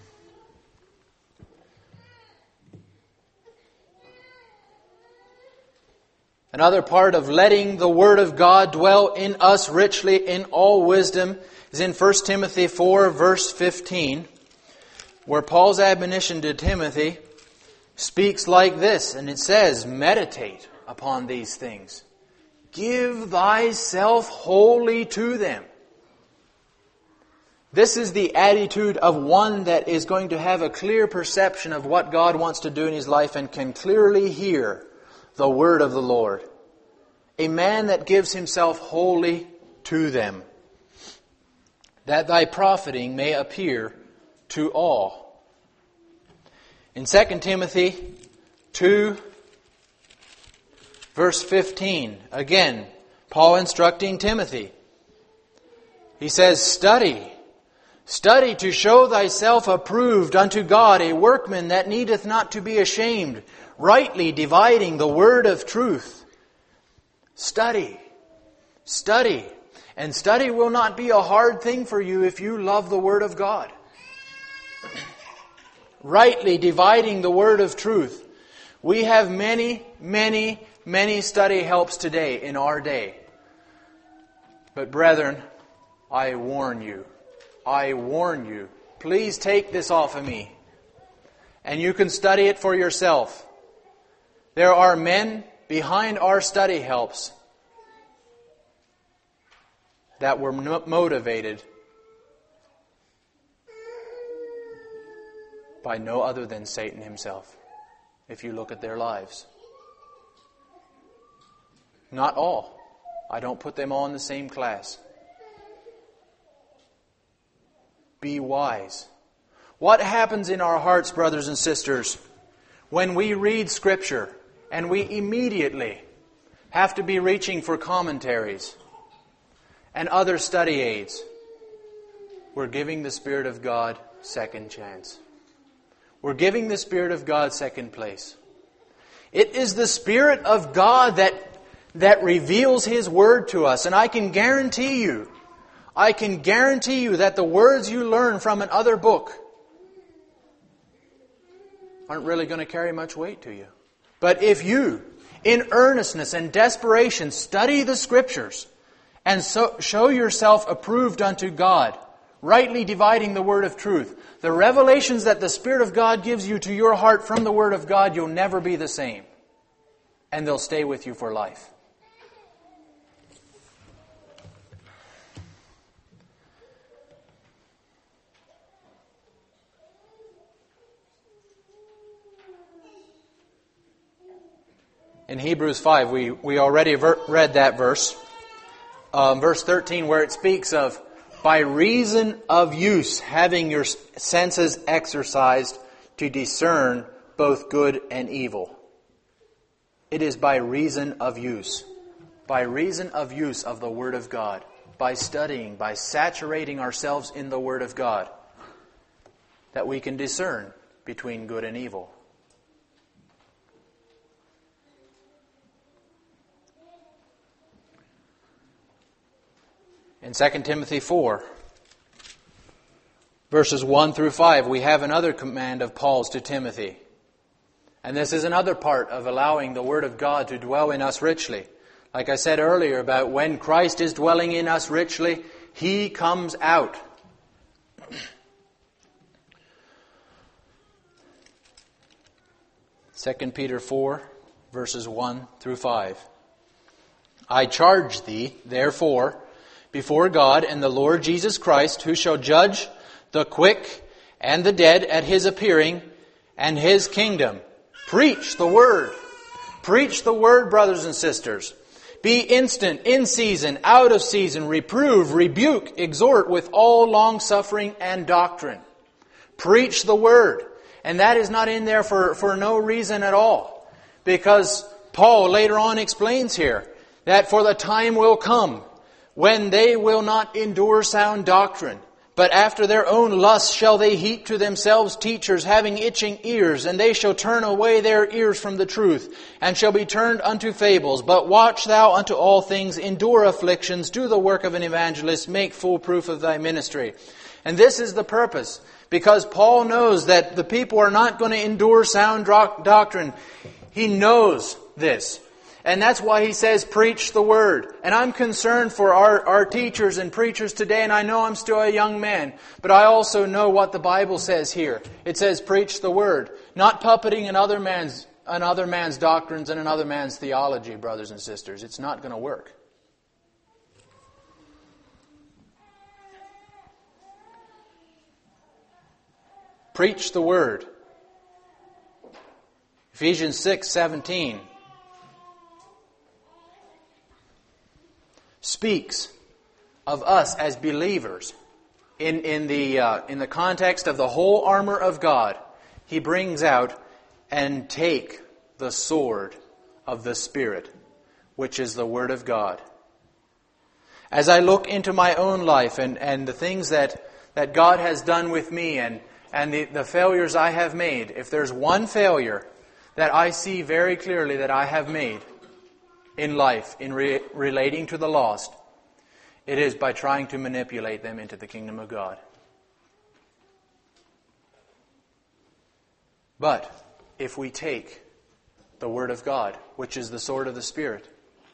Another part of letting the Word of God dwell in us richly in all wisdom is in First Timothy four, verse fifteen, where Paul's admonition to Timothy speaks like this, and it says, meditate upon these things. Give thyself wholly to them. This is the attitude of one that is going to have a clear perception of what God wants to do in his life and can clearly hear the word of the Lord. A man that gives himself wholly to them, that thy profiting may appear to all. In Second Timothy two, verse fifteen, again, Paul instructing Timothy. He says, study, study to show thyself approved unto God, a workman that needeth not to be ashamed, rightly dividing the word of truth. Study. Study. And study will not be a hard thing for you if you love the Word of God. Rightly dividing the word of truth. We have many, many, many study helps today in our day. But brethren, I warn you, I warn you, please take this off of me. And you can study it for yourself. There are men behind our study helps that were motivated by no other than Satan himself, if you look at their lives. Not all. I don't put them all in the same class. Be wise. What happens in our hearts, brothers and sisters, when we read Scripture and we immediately have to be reaching for commentaries and other study aids? We're giving the Spirit of God second chance. We're giving the Spirit of God second place. It is the Spirit of God that, that reveals His Word to us. And I can guarantee you, I can guarantee you that the words you learn from another book aren't really going to carry much weight to you. But if you, In earnestness and desperation, study the Scriptures, and so show yourself approved unto God, rightly dividing the word of truth. The revelations that the Spirit of God gives you to your heart from the Word of God, you'll never be the same. And they'll stay with you for life. In Hebrews five, we, we already ver- read that verse. Um, verse thirteen, where it speaks of, by reason of use, having your senses exercised to discern both good and evil. It is by reason of use. By reason of use of the Word of God. By studying, by saturating ourselves in the Word of God, that we can discern between good and evil. In Second Timothy four, verses one through five, we have another command of Paul's to Timothy. And this is another part of allowing the Word of God to dwell in us richly. Like I said earlier about when Christ is dwelling in us richly, He comes out. Second Peter four, verses one through five. I charge thee, therefore, before God and the Lord Jesus Christ, who shall judge the quick and the dead at His appearing and His kingdom. Preach the Word. Preach the Word, brothers and sisters. Be instant, in season, out of season, reprove, rebuke, exhort with all long-suffering and doctrine. Preach the Word. And that is not in there for, for no reason at all. Because Paul later on explains here that for the time will come when they will not endure sound doctrine, but after their own lusts shall they heap to themselves teachers having itching ears, and they shall turn away their ears from the truth, and shall be turned unto fables. But watch thou unto all things, endure afflictions, do the work of an evangelist, make full proof of thy ministry. And this is the purpose, because Paul knows that the people are not going to endure sound doctrine. He knows this. And that's why he says, preach the Word. And I'm concerned for our, our teachers and preachers today, and I know I'm still a young man, but I also know what the Bible says here. It says, preach the Word. Not puppeting another man's, another man's doctrines and another man's theology, brothers and sisters. It's not going to work. Preach the Word. Ephesians six seventeen. Speaks of us as believers in, in, the, uh, in the context of the whole armor of God. He brings out, and take the sword of the Spirit, which is the Word of God. As I look into my own life and, and the things that, that God has done with me and, and the, the failures I have made, if there's one failure that I see very clearly that I have made in life, in re- relating to the lost, it is by trying to manipulate them into the kingdom of God. But if we take the Word of God, which is the sword of the Spirit,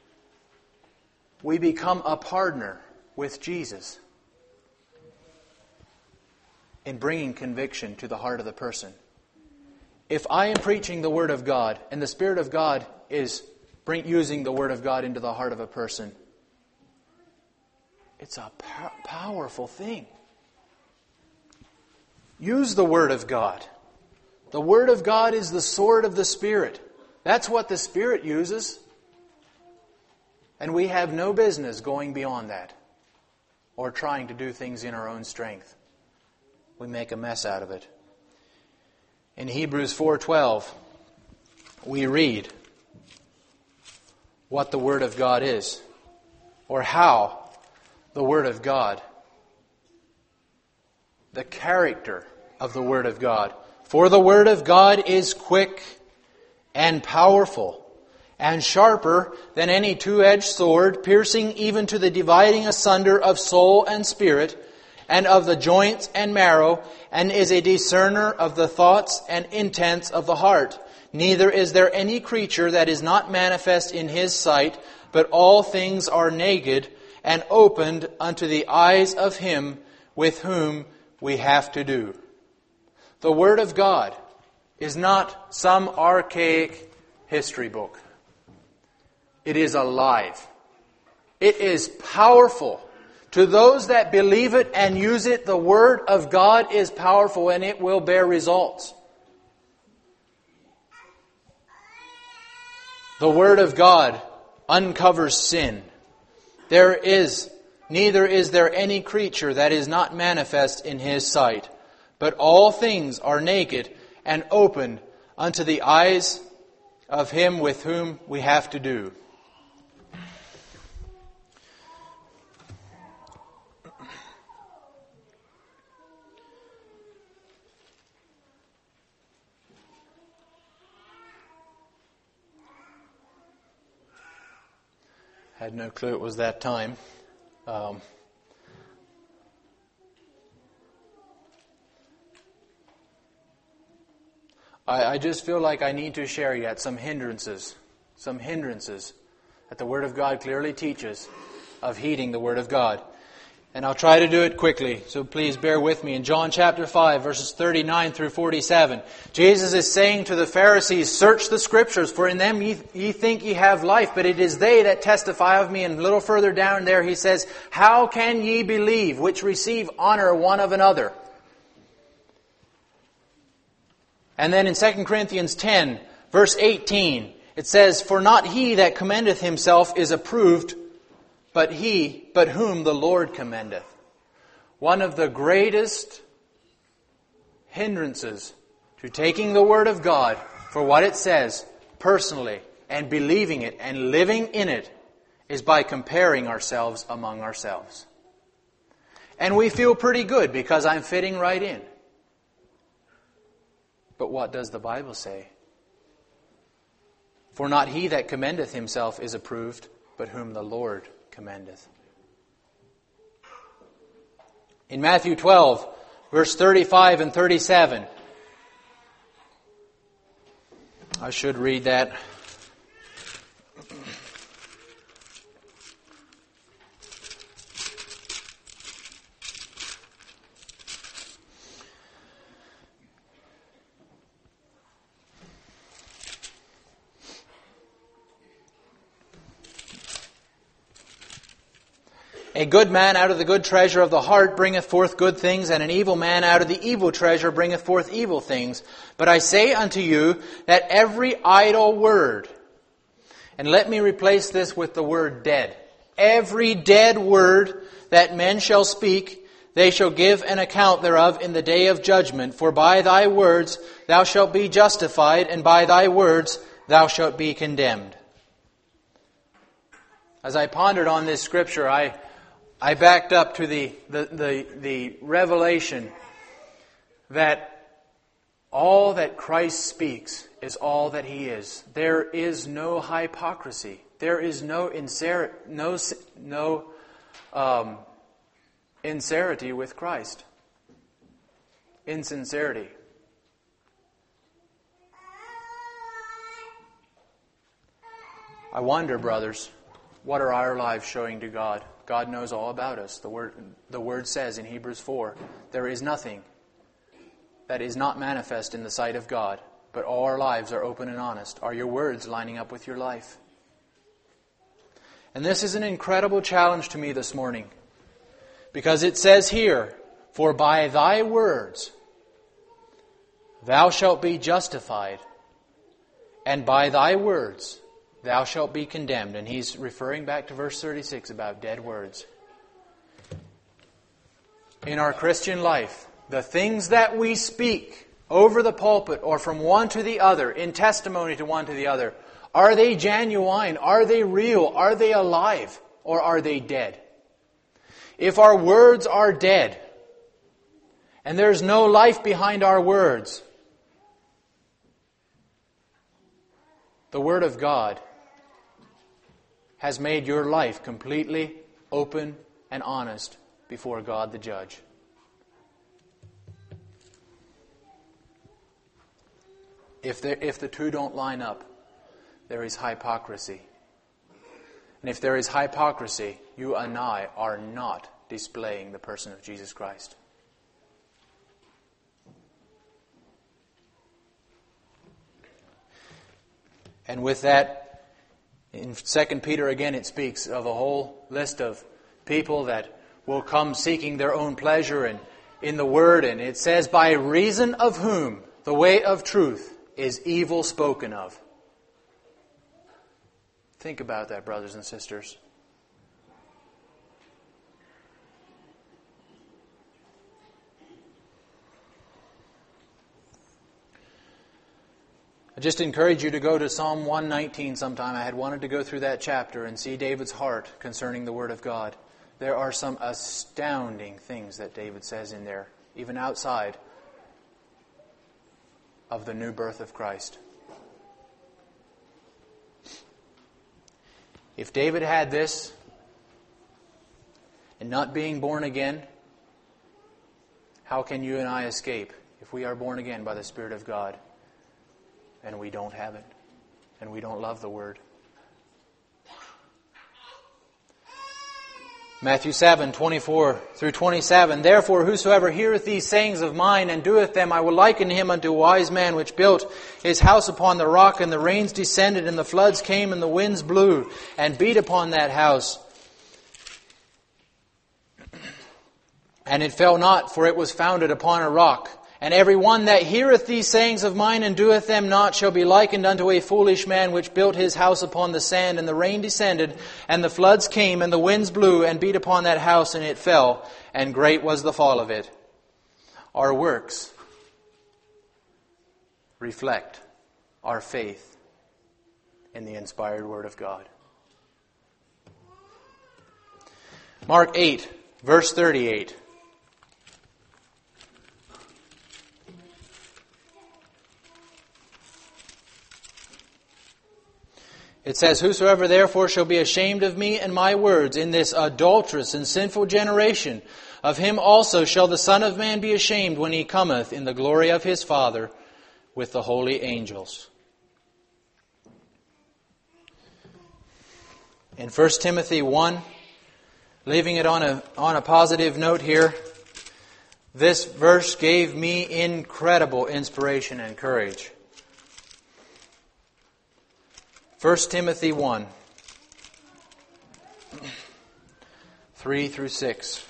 we become a partner with Jesus in bringing conviction to the heart of the person. If I am preaching the Word of God and the Spirit of God is Bring, using the Word of God into the heart of a person, it's a po- powerful thing. Use the Word of God. The Word of God is the sword of the Spirit. That's what the Spirit uses. And we have no business going beyond that or trying to do things in our own strength. We make a mess out of it. In Hebrews four twelve, we read what the Word of God is, or how the Word of God, the character of the Word of God. For the Word of God is quick and powerful and sharper than any two-edged sword, piercing even to the dividing asunder of soul and spirit, and of the joints and marrow, and is a discerner of the thoughts and intents of the heart. Neither is there any creature that is not manifest in His sight, but all things are naked and opened unto the eyes of Him with whom we have to do. The Word of God is not some archaic history book. It is alive. It is powerful. To those that believe it and use it, the Word of God is powerful and it will bear results. The Word of God uncovers sin. There is, neither is there any creature that is not manifest in His sight, but all things are naked and opened unto the eyes of Him with whom we have to do. Had no clue it was that time. Um, I, I just feel like I need to share yet some hindrances, some hindrances that the Word of God clearly teaches of heeding the Word of God. And I'll try to do it quickly, so please bear with me. In John chapter five, verses thirty-nine through forty-seven, Jesus is saying to the Pharisees, "Search the Scriptures, for in them ye, ye think ye have life, but it is they that testify of me." And a little further down there he says, "How can ye believe, which receive honor one of another?" And then in Second Corinthians ten, verse eighteen, it says, "For not he that commendeth himself is approved, but he, but whom the Lord commendeth." One of the greatest hindrances to taking the Word of God for what it says personally and believing it and living in it is by comparing ourselves among ourselves. And we feel pretty good because I'm fitting right in. But what does the Bible say? "For not he that commendeth himself is approved, but whom the Lord commendeth." In Matthew twelve, verse thirty-five and thirty-seven, I should read that. "A good man out of the good treasure of the heart bringeth forth good things, and an evil man out of the evil treasure bringeth forth evil things. But I say unto you that every idle word," and let me replace this with the word dead, "every dead word that men shall speak, they shall give an account thereof in the day of judgment. For by thy words thou shalt be justified, and by thy words thou shalt be condemned." As I pondered on this scripture, I I backed up to the, the, the, the revelation that all that Christ speaks is all that He is. There is no hypocrisy. There is no inser- no no um, insincerity with Christ. Insincerity. I wonder, brothers, what are our lives showing to God? God knows all about us. The word, the word says in Hebrews four, there is nothing that is not manifest in the sight of God, but all our lives are open and honest. Are your words lining up with your life? And this is an incredible challenge to me this morning, because it says here, "For by thy words thou shalt be justified, and by thy words thou shalt be condemned." And he's referring back to verse thirty-six about dead words. In our Christian life, the things that we speak over the pulpit or from one to the other, in testimony to one to the other, are they genuine? Are they real? Are they alive? Or are they dead? If our words are dead, and there's no life behind our words, the Word of God has made your life completely open and honest before God the Judge. If, there, if the two don't line up, there is hypocrisy. And if there is hypocrisy, you and I are not displaying the person of Jesus Christ. And with that, in Second Peter again, it speaks of a whole list of people that will come seeking their own pleasure and in the Word. And it says, by reason of whom the way of truth is evil spoken of. Think about that, brothers and sisters. I just encourage you to go to Psalm one nineteen sometime. I had wanted to go through that chapter and see David's heart concerning the Word of God. There are some astounding things that David says in there, even outside of the new birth of Christ. If David had this, and not being born again, how can you and I escape if we are born again by the Spirit of God and we don't have it, and we don't love the Word? Matthew seven, twenty-four through twenty-seven. Therefore, whosoever heareth these sayings of mine and doeth them, I will liken him unto a wise man which built his house upon the rock, and the rains descended, and the floods came, and the winds blew, and beat upon that house. And it fell not, for it was founded upon a rock. And every one that heareth these sayings of mine and doeth them not shall be likened unto a foolish man which built his house upon the sand, and the rain descended, and the floods came, and the winds blew, and beat upon that house, and it fell, and great was the fall of it. Our works reflect our faith in the inspired Word of God. Mark eight, verse thirty-eight. It says, whosoever therefore shall be ashamed of me and my words in this adulterous and sinful generation, of him also shall the Son of Man be ashamed when he cometh in the glory of his Father with the holy angels. In First Timothy one, leaving it on a, on a positive note here, this verse gave me incredible inspiration and courage. First Timothy one, three through six.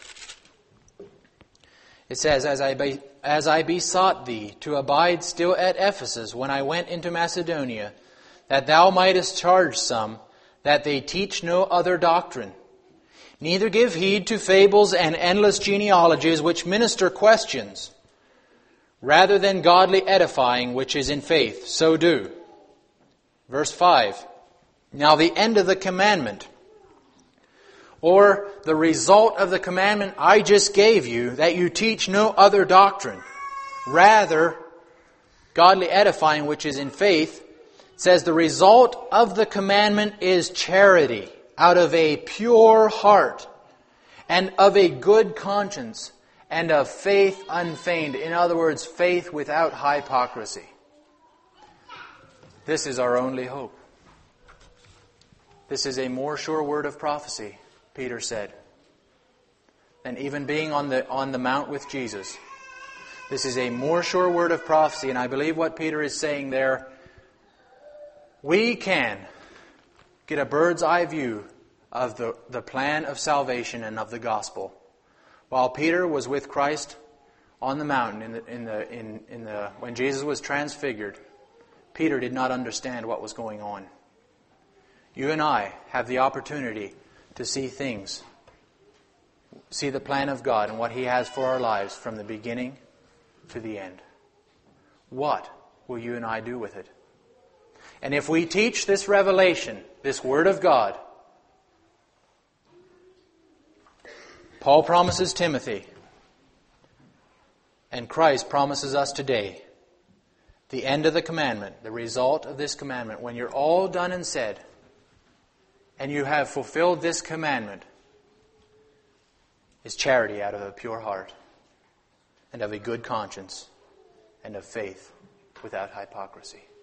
It says, As I, be, as I besought thee to abide still at Ephesus when I went into Macedonia, that thou mightest charge some, that they teach no other doctrine, neither give heed to fables and endless genealogies which minister questions, rather than godly edifying which is in faith, so do. Verse five, now the end of the commandment, or the result of the commandment I just gave you, that you teach no other doctrine, rather godly edifying which is in faith, says the result of the commandment is charity out of a pure heart and of a good conscience and of faith unfeigned. In other words, faith without hypocrisy. This is our only hope. This is a more sure word of prophecy, Peter said, than even being on the on the mount with Jesus. This is a more sure word of prophecy, and I believe what Peter is saying there, we can get a bird's eye view of the, the plan of salvation and of the gospel. While Peter was with Christ on the mountain in the in the in, in the when Jesus was transfigured, Peter did not understand what was going on. You and I have the opportunity to see things, see the plan of God and what He has for our lives from the beginning to the end. What will you and I do with it? And if we teach this revelation, this Word of God, Paul promises Timothy, and Christ promises us today, the end of the commandment, the result of this commandment, when you're all done and said, and you have fulfilled this commandment, is charity out of a pure heart, and of a good conscience, and of faith without hypocrisy.